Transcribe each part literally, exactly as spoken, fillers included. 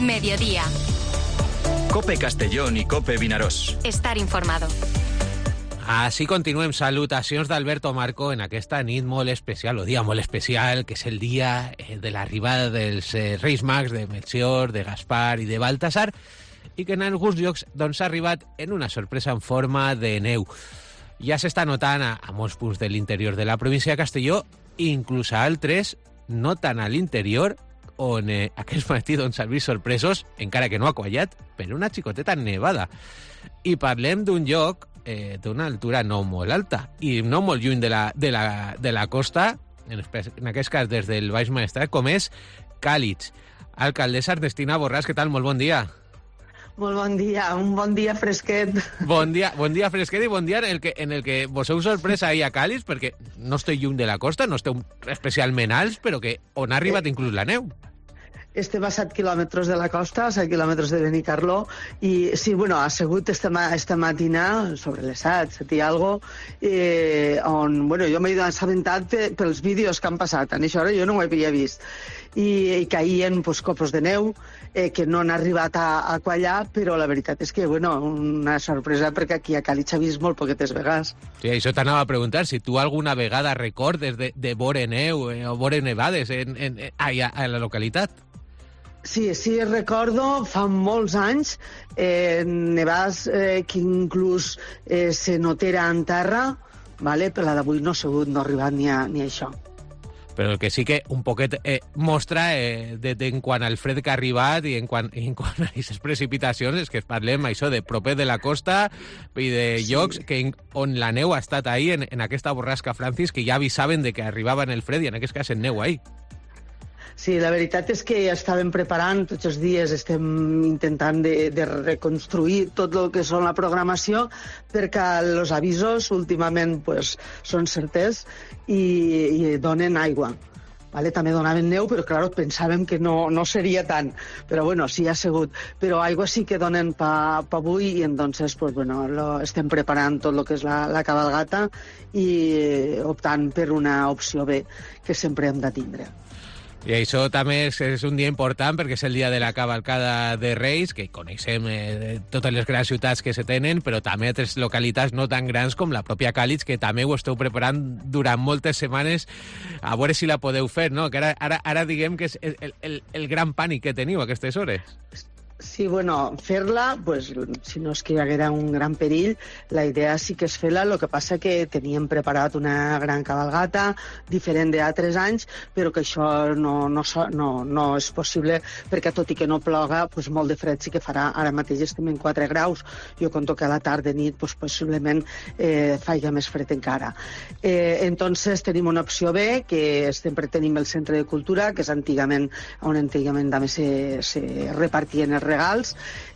Mediodía. COPE Castellón i COPE Vinaròs. Estar informado. Així continuem. Salutacions d'Alberto Marco en aquesta nit molt especial, o dia molt especial, que és el dia de l'arribada dels eh, Reis Mags, de Melchior, de Gaspar i de Baltasar, i que en alguns llocs doncs, ha arribat en una sorpresa en forma de neu. Ja s'està notant a, a molts punts de l'interior de la província de Castelló, inclús a altres, no tant a l'interior, on eh, aquest matí doncs, s'han vist sorpresos, encara que no ha quallat, per una xicoteta nevada. I parlem d'un lloc eh, d'una altura no molt alta i no molt lluny de la, de la, de la costa, en, en aquest cas des del Baix Maestrat, com és Càlig. Alcaldessa Ernestina Borràs, què tal? Molt bon dia. Molt bon dia, un bon dia fresquet. Bon dia, bon dia fresquet i bon dia en el que, en el que vos heu sorprès ahir a Càlig, perquè no esteu lluny de la costa, no esteu especialment alts, però que on ha arribat inclús la neu. Estem a set quilòmetres de la costa, a set quilòmetres de Benicarló, i sí, bueno, ha sigut esta, esta matina, sobre les set, set i algo, eh, on, bueno, jo m'he assabentat pels vídeos que han passat, en això jo no ho havia vist, i, i caïen pues, copos de neu, eh, que no han arribat a, a quallar, però la veritat és que, bueno, una sorpresa, perquè aquí a Càlig s'ha vist molt poquetes vegades. Sí, això t'anava a preguntar, si tu alguna vegada recordes de, de vore neu eh, o vore nevades en, en, en, a, a la localitat. Sí, sí, recordo, fa molts anys, eh, nevades eh, que inclús eh, se notera en terra, vale? Però la d'avui no ha sigut, no ha arribat ni a, ni a això. Però el que sí que un poquet eh, mostra eh, de, de, en quant al fred que ha arribat i en quant, en quant a aquestes precipitacions és que parlem això de proper de la costa i de sí. llocs que, on la neu ha estat ahir en, en aquesta borrasca Francis, que ja avisaven de que arribava en el fred i en aquest cas en neu ahir. Sí, la veritat és que ja estàvem preparant, tots els dies estem intentant de, de reconstruir tot el que són la programació, perquè els avisos últimament pues, són certers i, i donen aigua. Vale? També donaven neu, però clar, pensàvem que no, no seria tant. Però bueno, sí ha sigut. Però aigua sí que donen pa, pa avui i entonces pues, bueno, lo, estem preparant tot el que és la, la cabalgata i optant per una opció B que sempre hem de tindre. I això també és, és un dia important perquè és el dia de la cavalcada de Reis, que coneixem eh, totes les grans ciutats que se tenen, però també altres localitats no tan grans com la pròpia Càlig, que també ho esteu preparant durant moltes setmanes, a veure si la podeu fer, no? Que ara, ara, ara diguem que és el, el, el gran pànic que teniu a aquestes hores. Sí, bueno, fer-la, pues, si no és que hi haguera un gran perill, la idea sí que és fer-la, el que passa que teníem preparat una gran cabalgata, diferent d'altres anys, però que això no, no, no, no és possible, perquè tot i que no ploga, pues, molt de fred sí que farà. Ara mateix estem en quatre graus, jo conto que a la tarda i nit pues, possiblement eh, faiga més fred encara. Eh, entonces tenim una opció B, que sempre tenim el Centre de Cultura, que és antigament, on antigament també se, se repartien els regals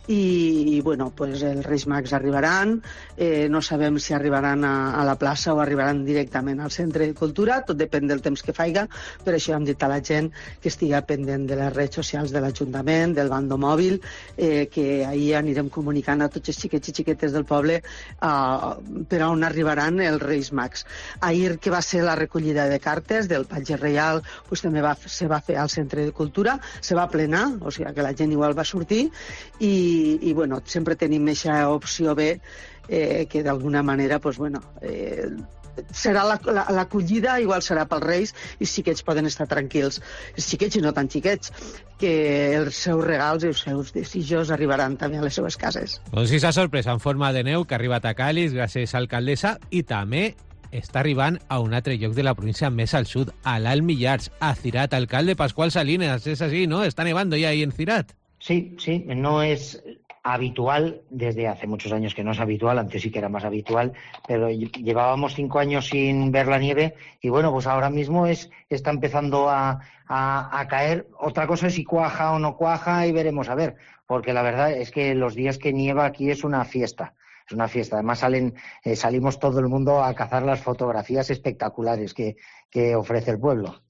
i, i bueno, pues els Reis Mags arribaran, eh, no sabem si arribaran a, a la plaça o arribaran directament al Centre de Cultura, tot depèn del temps que faiga, per això hem dit a la gent que estiga pendent de les redes socials de l'Ajuntament, del bando mòbil, eh, que ahir anirem comunicant a tots els xiquets i xiquetes del poble eh, per on arribaran els Reis Mags. Ahir, que va ser la recollida de cartes del Patge Reial, pues, també va, se va fer al Centre de Cultura, se va plenar, o sigui que la gent igual va sortir, i, i bueno, sempre tenim aquesta opció B, eh, que d'alguna manera, pues, bueno, eh, serà l'acollida, la, igual serà pels Reis, i sí que ells poden estar tranquils, els xiquets i no tan xiquets, que els seus regals i els seus desitjos arribaran també a les seves cases. Doncs sí, s'ha sorpresa en forma de neu que ha arribat a Càlig, gràcies a alcaldessa, i també està arribant a un altre lloc de la província més al sud, a l'Alt Millars, a Cirat. Alcalde Pascual Salinas, és així, ¿no? Está nevando ya ahí en Cirat. Sí, sí, no es habitual, desde hace muchos años que no es habitual, antes sí que era más habitual, pero llevábamos cinco años sin ver la nieve y bueno, pues ahora mismo es está empezando a, a, a caer. Otra cosa es si cuaja o no cuaja y veremos a ver, porque la verdad es que los días que nieva aquí es una fiesta. Es una fiesta. Además salen, eh, salimos todo el mundo a cazar las fotografías espectaculares que, que ofrece el pueblo.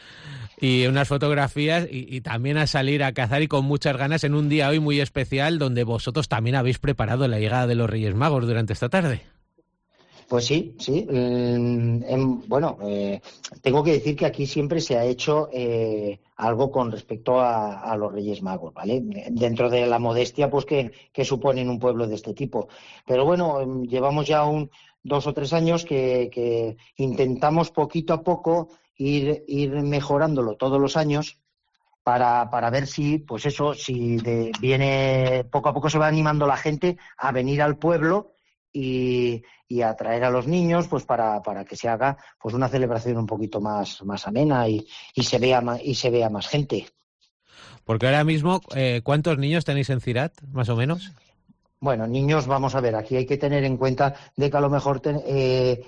Y unas fotografías y, y también a salir a cazar y con muchas ganas en un día hoy muy especial donde vosotros también habéis preparado la llegada de los Reyes Magos durante esta tarde. Pues sí, sí. Eh, en, bueno, eh, tengo que decir que aquí siempre se ha hecho eh, algo con respecto a, a los Reyes Magos, ¿vale? Dentro de la modestia, pues que, que suponen un pueblo de este tipo. Pero bueno, eh, llevamos ya un dos o tres años que, que intentamos poquito a poco ir, ir mejorándolo todos los años para, para ver si, pues eso, si de, viene poco a poco se va animando la gente a venir al pueblo y, y atraer a los niños, pues para, para que se haga pues una celebración un poquito más, más amena y, y se vea más, y se vea más gente. Porque ahora mismo, eh, ¿cuántos niños tenéis en Cirat, más o menos? Bueno, niños, vamos a ver, aquí hay que tener en cuenta de que a lo mejor ten, eh,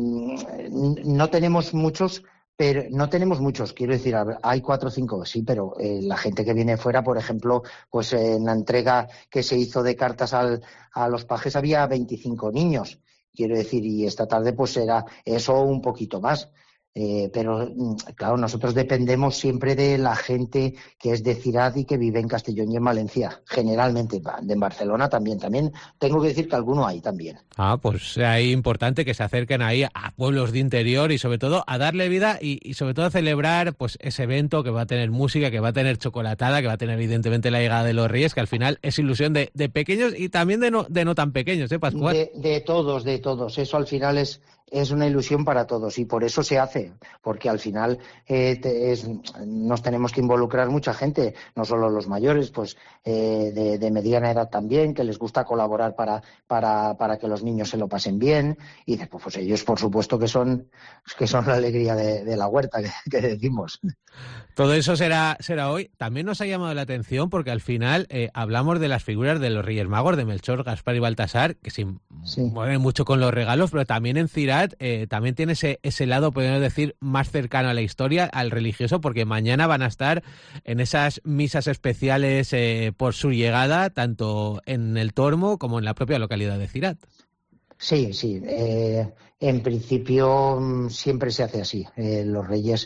no tenemos muchos, pero no tenemos muchos, quiero decir, hay cuatro o cinco, sí, pero eh, la gente que viene fuera, por ejemplo, pues eh, en la entrega que se hizo de cartas al, a los pajes había veinticinco niños, quiero decir, y esta tarde pues será eso un poquito más. Eh, pero, claro, nosotros dependemos siempre de la gente que es de Cirat y que vive en Castellón y en Valencia, generalmente. En Barcelona también, también tengo que decir que alguno hay también. Ah, pues es importante que se acerquen ahí a pueblos de interior y sobre todo a darle vida y, y sobre todo a celebrar pues ese evento que va a tener música, que va a tener chocolatada, que va a tener evidentemente la llegada de los Reyes, que al final es ilusión de, de pequeños y también de no, de no tan pequeños, ¿eh, Pascual? De, de todos, de todos. Eso al final es... es una ilusión para todos y por eso se hace, porque al final eh, te, es, nos tenemos que involucrar mucha gente, no solo los mayores, pues eh, de, de mediana edad también, que les gusta colaborar para, para, para que los niños se lo pasen bien y después pues ellos por supuesto que son, que son la alegría de, de la huerta que, que decimos. Todo eso será, será hoy. También nos ha llamado la atención porque al final eh, hablamos de las figuras de los Reyes Magos, de Melchor, Gaspar y Baltasar, que se sí. mueven mucho con los regalos, pero también en Cirat Eh, también tiene ese, ese lado, podemos decir, más cercano a la historia, al religioso, porque mañana van a estar en esas misas especiales eh, por su llegada, tanto en el Tormo como en la propia localidad de Cirat. Sí, sí. Eh, en principio siempre se hace así. Eh, los reyes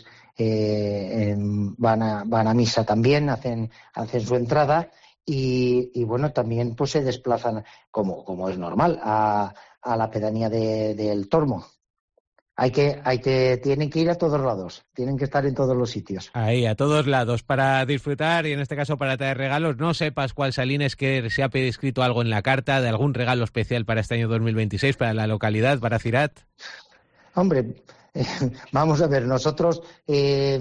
eh, van, a, van a misa también, hacen, hacen su entrada y, y bueno, también pues se desplazan, como, como es normal, a a la pedanía de, del Tormo. Hay que, hay que, tienen que ir a todos lados, tienen que estar en todos los sitios. Ahí, a todos lados, para disfrutar y en este caso para traer regalos. No sé, Pascual Salines, que se ha escrito algo en la carta de algún regalo especial para este año dos mil veintiséis, para la localidad, para Cirat. Hombre, eh, vamos a ver, nosotros, eh,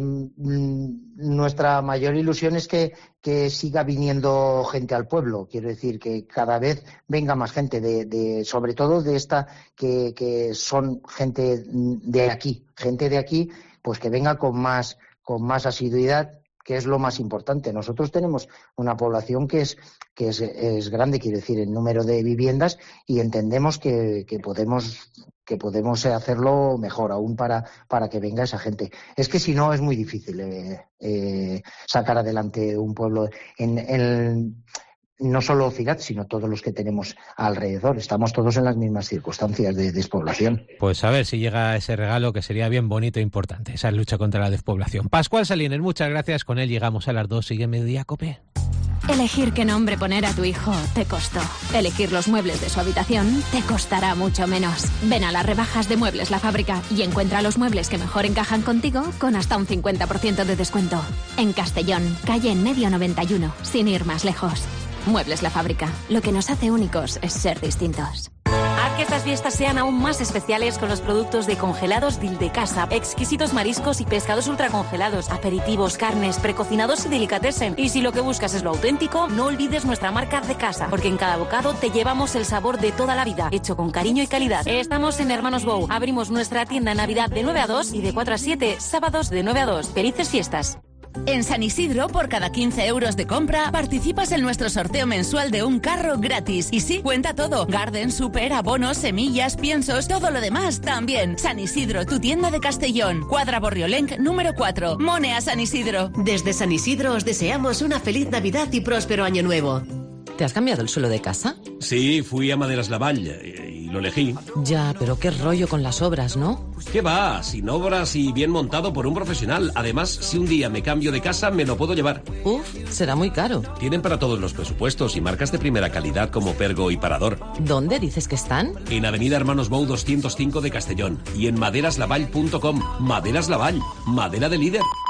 nuestra mayor ilusión es que, que siga viniendo gente al pueblo. Quiero decir, que cada vez venga más gente, de, de sobre todo de esta, que, que son gente de aquí, gente de aquí, pues que venga con más, con más asiduidad, que es lo más importante. Nosotros tenemos una población que es que es, es grande, quiero decir, en número de viviendas, y entendemos que, que podemos que podemos hacerlo mejor aún para, para que venga esa gente. Es que si no es muy difícil eh, eh, sacar adelante un pueblo en, en no solo Cirat, sino todos los que tenemos alrededor. Estamos todos en las mismas circunstancias de despoblación. Pues a ver si llega ese regalo, que sería bien bonito e importante, esa lucha contra la despoblación. Pascual Salines, muchas gracias. Con él llegamos a las dos. Sigue Mediodía Cope. Elegir qué nombre poner a tu hijo te costó. Elegir los muebles de su habitación te costará mucho menos. Ven a las rebajas de Muebles La Fábrica y encuentra los muebles que mejor encajan contigo con hasta un cincuenta por ciento de descuento. En Castellón, calle en medio noventa y uno, sin ir más lejos. Muebles La Fábrica. Lo que nos hace únicos es ser distintos. Haz que estas fiestas sean aún más especiales con los productos de Congelados Dil de Casa. Exquisitos mariscos y pescados ultracongelados, aperitivos, carnes, precocinados y delicatessen. Y si lo que buscas es lo auténtico, no olvides nuestra marca de casa, porque en cada bocado te llevamos el sabor de toda la vida, hecho con cariño y calidad. Estamos en Hermanos Bou. Abrimos nuestra tienda en Navidad de nueve a dos y de cuatro a siete, sábados de nueve a dos. ¡Felices fiestas! En San Isidro, por cada quince euros de compra, participas en nuestro sorteo mensual de un carro gratis. Y sí, cuenta todo. Garden, super, abonos, semillas, piensos, todo lo demás también. San Isidro, tu tienda de Castellón. Cuadra Borriolenc, número cuatro. Mone a San Isidro. Desde San Isidro os deseamos una feliz Navidad y próspero año nuevo. ¿Te has cambiado el suelo de casa? Sí, fui a Maderas Lavall y y lo elegí. Ya, pero qué rollo con las obras, ¿no? ¿Qué va? Sin obras y bien montado por un profesional. Además, si un día me cambio de casa, me lo puedo llevar. Uf, será muy caro. Tienen para todos los presupuestos y marcas de primera calidad como Pergo y Parador. ¿Dónde dices que están? En Avenida Hermanos Bou doscientos cinco de Castellón y en maderas lavall punto com. Maderas Lavall, madera de líder.